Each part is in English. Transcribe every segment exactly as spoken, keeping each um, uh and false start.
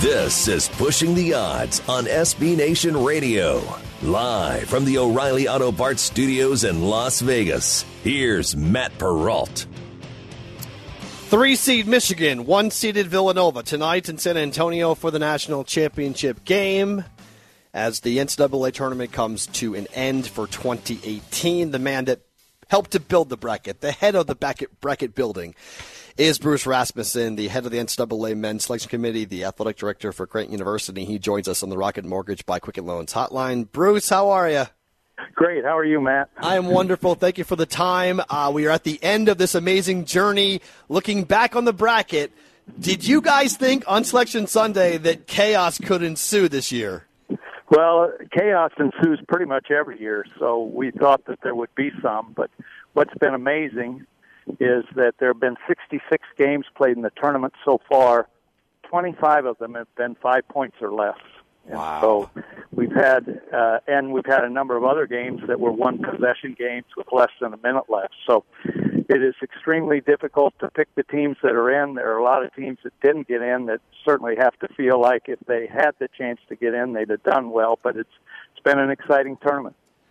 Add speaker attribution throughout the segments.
Speaker 1: This is Pushing the Odds on S B Nation Radio. Live from the O'Reilly Auto Parts Studios in Las Vegas, here's Matt Perrault.
Speaker 2: Three-seed Michigan, one-seeded Villanova tonight in San Antonio for the national championship game. As the N C double A tournament comes to an end for twenty eighteen, the man that helped to build the bracket, the head of the bracket, bracket building, is Bruce Rasmussen, the head of the N C double A Men's Selection Committee, the athletic director for Creighton University. He joins us on the Rocket Mortgage by Quicken Loans hotline. Bruce, how are you?
Speaker 3: Great. How are you, Matt?
Speaker 2: I am wonderful. Thank you for the time. Uh, we are at the end of this amazing journey. Looking back on the bracket, did you guys think on Selection Sunday that chaos could ensue this year?
Speaker 3: Well, chaos ensues pretty much every year, so we thought that there would be some. But what's been amazing is that there have been sixty-six games played in the tournament so far. twenty-five of them have been five points or less.
Speaker 2: Wow.
Speaker 3: And so we've had, uh, and we've had a number of other games that were one possession games with less than a minute left. So it is extremely difficult to pick the teams that are in. There are a lot of teams that didn't get in that certainly have to feel like if they had the chance to get in, they'd have done well. But it's it's been an exciting tournament.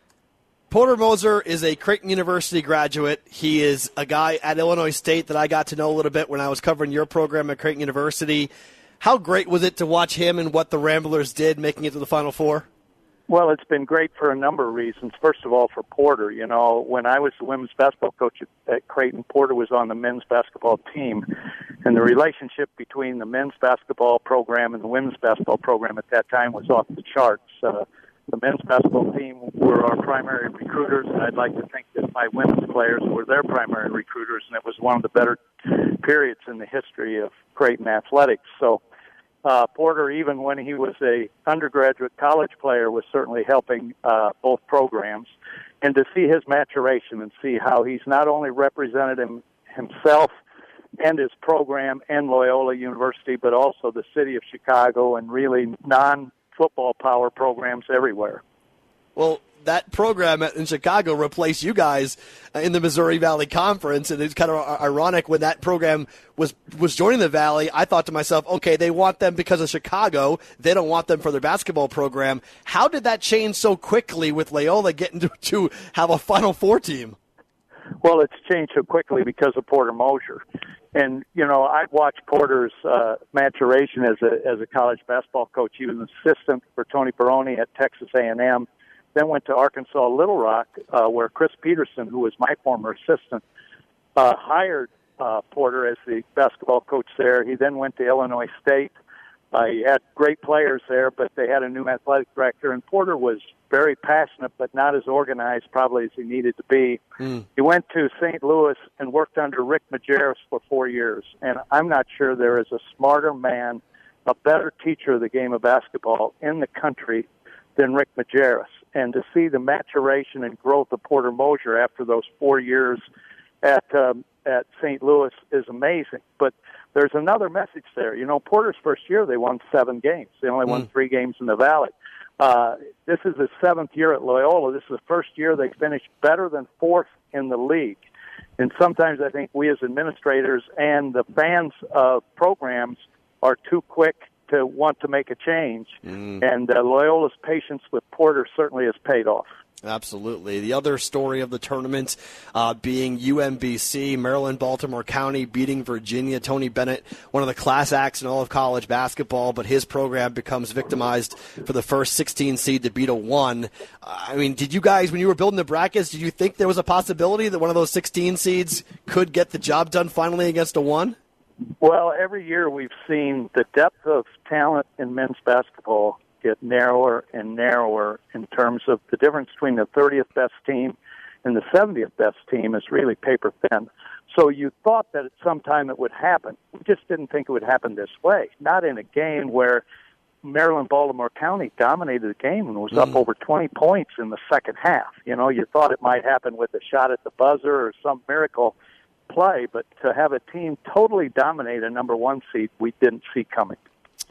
Speaker 2: Porter Moser is a Creighton University graduate. He is a guy at Illinois State that I got to know a little bit when I was covering your program at Creighton University. How great was it to watch him and what the Ramblers did making it to the Final Four?
Speaker 3: Well, it's been great for a number of reasons. First of all, for Porter, you know, when I was the women's basketball coach at, at Creighton, Porter was on the men's basketball team. And the relationship between the men's basketball program and the women's basketball program at that time was off the charts. Uh, the men's basketball team were our primary recruiters, and I'd like to think that my women's players were their primary recruiters, and it was one of the better periods in the history of Creighton athletics. So uh, Porter, even when he was a undergraduate college player, was certainly helping uh, both programs. And to see his maturation and see how he's not only represented him, himself and his program and Loyola University, but also the city of Chicago and really non-football power programs everywhere.
Speaker 2: Well, that program in Chicago replaced you guys in the Missouri Valley Conference, and it's kind of ironic when that program was was joining the Valley. I thought to myself, okay, they want them because of Chicago. They don't want them for their basketball program. How did that change so quickly with Loyola getting to, to have a Final Four team?
Speaker 3: Well, it's changed so quickly because of Porter Moser. And, you know, I've watched Porter's uh, maturation as a as a college basketball coach. He was an assistant for Tony Baroni at Texas A and M. Then went to Arkansas Little Rock, uh, where Chris Peterson, who was my former assistant, uh, hired uh, Porter as the basketball coach there. He then went to Illinois State. Uh, he had great players there, but they had a new athletic director, and Porter was very passionate, but not as organized probably as he needed to be. Mm. He went to Saint Louis and worked under Rick Majerus for four years, and I'm not sure there is a smarter man, a better teacher of the game of basketball in the country than Rick Majerus. And to see the maturation and growth of Porter Moser after those four years at um, at Saint Louis is amazing. But there's another message there. You know, Porter's first year, they won seven games. They only mm. won three games in the Valley. Uh, this is his seventh year at Loyola. This is the first year they finished better than fourth in the league. And sometimes I think we as administrators and the fans of programs are too quick to want to make a change. Mm. And uh, Loyola's patience with Porter certainly has paid off.
Speaker 2: Absolutely. The other story of the tournament uh, being U M B C, Maryland-Baltimore County beating Virginia. Tony Bennett, one of the class acts in all of college basketball, but his program becomes victimized for the first sixteen seed to beat a one. Uh, I mean, did you guys, when you were building the brackets, did you think there was a possibility that one of those sixteen seeds could get the job done finally against a one?
Speaker 3: Well, every year we've seen the depth of talent in men's basketball get narrower and narrower in terms of the difference between the thirtieth best team and the seventieth best team is really paper thin. So you thought that at some time it would happen. We just didn't think it would happen this way. Not in a game where Maryland-Baltimore County dominated the game and was mm. up over twenty points in the second half. You know, you thought it might happen with a shot at the buzzer or some miracle play, but to have a team totally dominate a number one seed, we didn't see coming.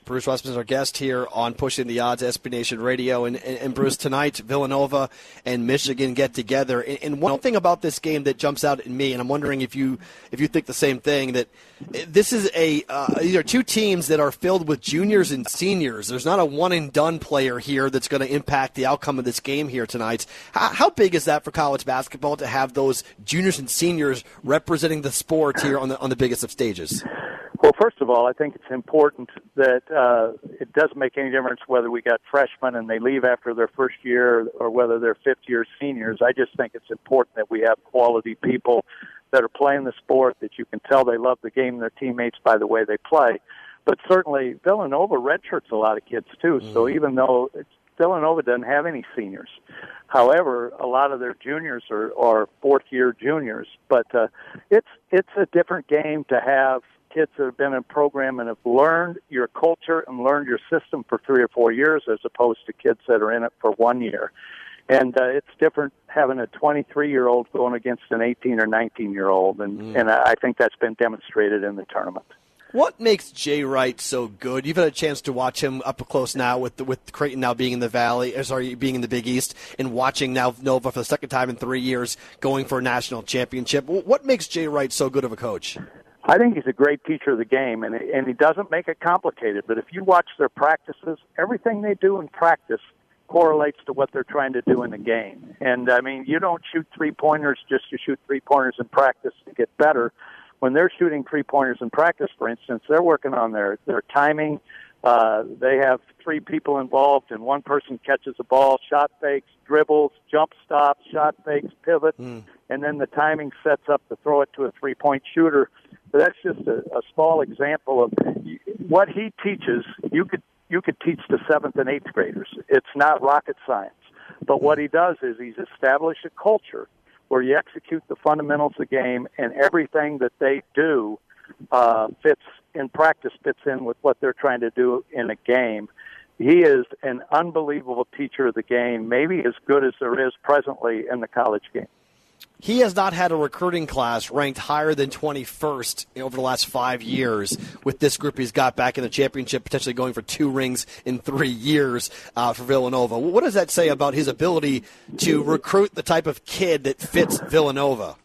Speaker 2: Bruce Westman is our guest here on Pushing the Odds, S B Nation Radio. And, and, and Bruce, tonight, Villanova and Michigan get together. And, and one thing about this game that jumps out at me, and I'm wondering if you if you think the same thing, that this is a uh, these are two teams that are filled with juniors and seniors. There's not a one-and-done player here that's going to impact the outcome of this game here tonight. How, how big is that for college basketball to have those juniors and seniors representing the sport here on the on the biggest of stages?
Speaker 3: Well, first of all, I think it's important that uh, it doesn't make any difference whether we got freshmen and they leave after their first year or whether they're fifth-year seniors. I just think it's important that we have quality people that are playing the sport, that you can tell they love the game and their teammates by the way they play. But certainly Villanova redshirts a lot of kids, too. Mm. So even though it's, Villanova doesn't have any seniors, however, a lot of their juniors are, are fourth-year juniors. But uh, it's it's a different game to have kids that have been in a program and have learned your culture and learned your system for three or four years as opposed to kids that are in it for one year. And uh, it's different having a twenty-three-year-old going against an eighteen or nineteen-year-old, and, mm. and I think that's been demonstrated in the tournament.
Speaker 2: What makes Jay Wright so good? You've had a chance to watch him up close now with the, with Creighton now being in the Valley, sorry, being in the Big East, and watching now Nova for the second time in three years going for a national championship. What makes Jay Wright so good of a coach?
Speaker 3: I think he's a great teacher of the game, and and he doesn't make it complicated. But if you watch their practices, everything they do in practice correlates to what they're trying to do in the game. And, I mean, you don't shoot three-pointers just to shoot three-pointers in practice to get better. When they're shooting three-pointers in practice, for instance, they're working on their, their timing. Uh, they have three people involved, and one person catches the ball, shot fakes, dribbles, jump stops, shot fakes, pivot, mm. and then the timing sets up to throw it to a three-point shooter. So that's just a, a small example of what he teaches. You could you could teach to seventh and eighth graders. It's not rocket science. But what he does is he's established a culture where you execute the fundamentals of the game, and everything that they do uh, fits in practice, fits in with what they're trying to do in a game. He is an unbelievable teacher of the game, maybe as good as there is presently in the college game.
Speaker 2: He has not had a recruiting class ranked higher than twenty-first over the last five years with this group he's got back in the championship, potentially going for two rings in three years uh, for Villanova. What does that say about his ability to recruit the type of kid that fits Villanova?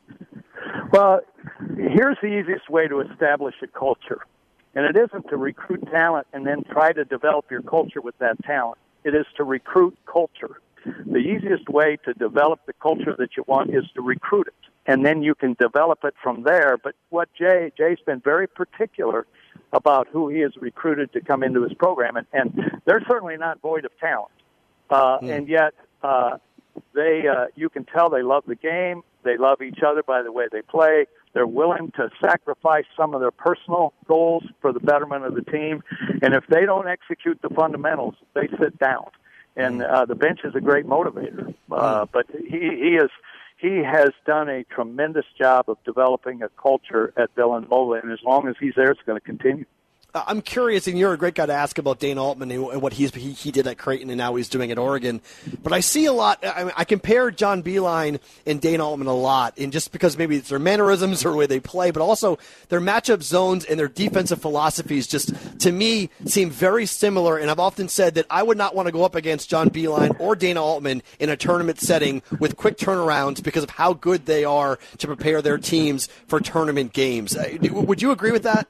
Speaker 3: Well, here's the easiest way to establish a culture. And it isn't to recruit talent and then try to develop your culture with that talent. It is to recruit culture. The easiest way to develop the culture that you want is to recruit it, and then you can develop it from there. But what Jay, Jay's been very particular about who he has recruited to come into his program, and, and they're certainly not void of talent. Uh, mm. And yet, uh, they uh, you can tell they love the game. They love each other by the way they play. They're willing to sacrifice some of their personal goals for the betterment of the team. And if they don't execute the fundamentals, they sit down. And uh, the bench is a great motivator, uh, but he, he is he has done a tremendous job of developing a culture at Villanova, and as long as he's there, it's going to continue.
Speaker 2: I'm curious, and you're a great guy to ask about Dana Altman and what he's, he, he did at Creighton and now he's doing at Oregon. But I see a lot, I, I compare John Beilein and Dana Altman a lot, and just because maybe it's their mannerisms or the way they play, but also their matchup zones and their defensive philosophies just, to me, seem very similar. And I've often said that I would not want to go up against John Beilein or Dana Altman in a tournament setting with quick turnarounds because of how good they are to prepare their teams for tournament games. Would you agree with that?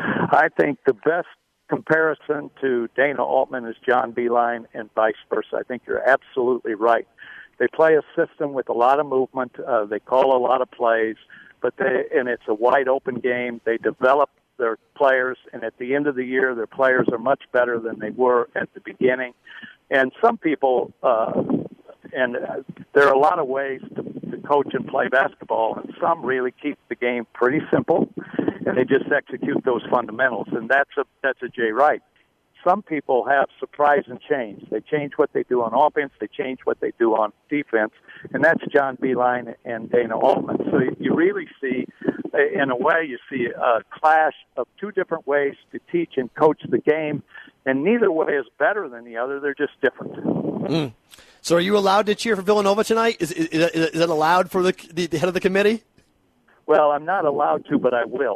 Speaker 3: I think the best comparison to Dana Altman is John Beilein and vice versa. I think you're absolutely right. They play a system with a lot of movement. Uh, they call a lot of plays, but they, and it's a wide open game. They develop their players, and at the end of the year, their players are much better than they were at the beginning. And some people, uh, and uh, there are a lot of ways to, to coach and play basketball, and some really keep the game pretty simple. And they just execute those fundamentals, and that's a that's a Jay Wright. Some people have surprise and change. They change what they do on offense, they change what they do on defense, and that's John Beilein and Dana Altman. So you really see, in a way, you see a clash of two different ways to teach and coach the game, and neither way is better than the other. They're just different.
Speaker 2: Mm. So are you allowed to cheer for Villanova tonight? Is, is, is it allowed for the, the head of the committee?
Speaker 3: Well, I'm not allowed to, but I will.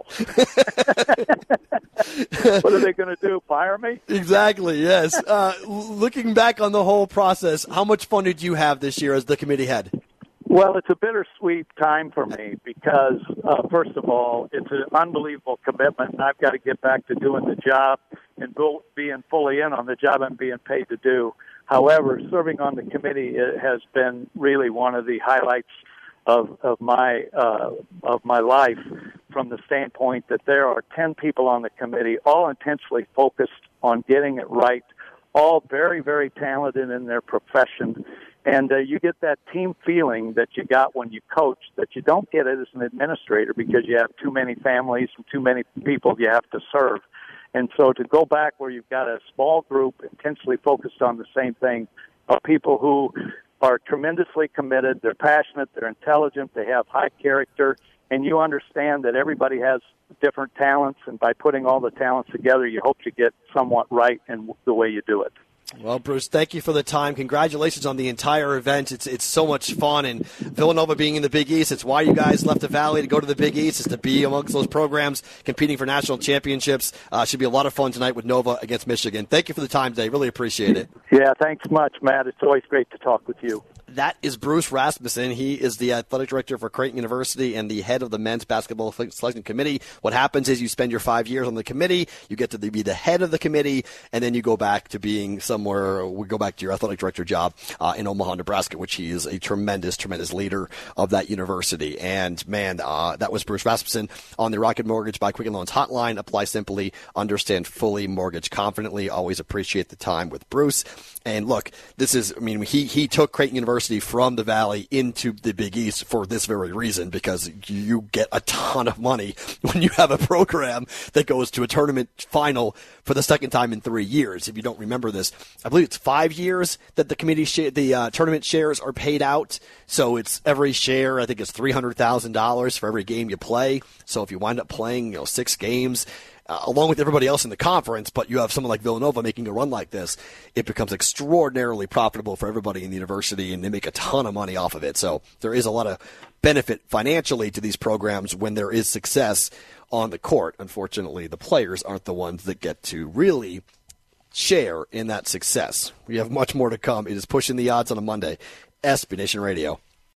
Speaker 3: What are they going to do, fire me?
Speaker 2: Exactly, yes. Uh, looking back on the whole process, how much fun did you have this year as the committee head?
Speaker 3: Well, it's a bittersweet time for me because, uh, first of all, it's an unbelievable commitment, and I've got to get back to doing the job and being fully in on the job I'm being paid to do. However, serving on the committee has been really one of the highlights of of my uh, of my life, from the standpoint that there are ten people on the committee, all intensely focused on getting it right, all very, very talented in their profession. And uh, you get that team feeling that you got when you coach that you don't get it as an administrator because you have too many families and too many people you have to serve. And so to go back where you've got a small group intensely focused on the same thing, of people who are tremendously committed, they're passionate, they're intelligent, they have high character, and you understand that everybody has different talents, and by putting all the talents together, you hope you get somewhat right in the way you do it.
Speaker 2: Well, Bruce, thank you for the time. Congratulations on the entire event. It's it's so much fun, and Villanova being in the Big East, it's why you guys left the Valley to go to the Big East, is to be amongst those programs competing for national championships. Uh, should be a lot of fun tonight with Nova against Michigan. Thank you for the time today. Really appreciate it.
Speaker 3: Yeah, thanks much, Matt. It's always great to talk with you.
Speaker 2: That is Bruce Rasmussen. He is the athletic director for Creighton University and the head of the men's basketball selection committee. What happens is you spend your five years on the committee, you get to be the head of the committee, and then you go back to being somewhere, we go back to your athletic director job uh, in Omaha, Nebraska, which he is a tremendous, tremendous leader of that university. And, man, uh, that was Bruce Rasmussen on the Rocket Mortgage by Quicken Loans hotline. Apply simply, understand fully, mortgage confidently. Always appreciate the time with Bruce. And, look, this is, I mean, he, he took Creighton University from the Valley into the Big East for this very reason, because you get a ton of money when you have a program that goes to a tournament final for the second time in three years. If you don't remember this, I believe it's five years that the committee sh- the uh, tournament shares are paid out. So it's every share, I think it's three hundred thousand dollars for every game you play. So if you wind up playing, you know, six games, Uh, along with everybody else in the conference, but you have someone like Villanova making a run like this, it becomes extraordinarily profitable for everybody in the university, and they make a ton of money off of it. So there is a lot of benefit financially to these programs when there is success on the court. Unfortunately, the players aren't the ones that get to really share in that success. We have much more to come. It is Pushing the Odds on a Monday. S B Nation Radio.